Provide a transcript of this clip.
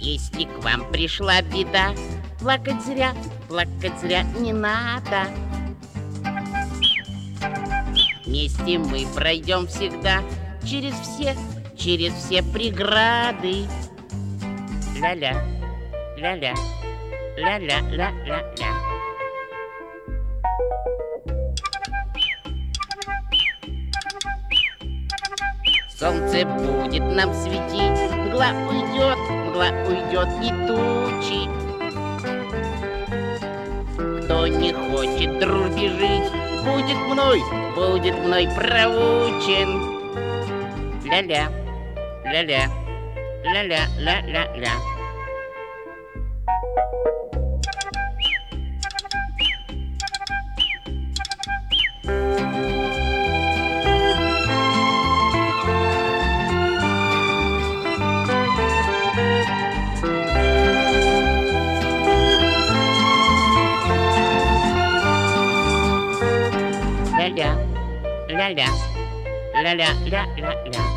Если к вам пришла беда, плакать зря не надо. Вместе мы пройдем всегда через все преграды. Ля-ля, ля-ля, ля-ля-ля-ля-ля. Солнце будет нам светить, мгла уйдет и тучи. Кто не хочет дружбе жить, будет мной проучен. Ля-ля, ля-ля, ля-ля, ля-ля-ля. Ля-ля, ля-ля, ля-ля, ля-ля-ля.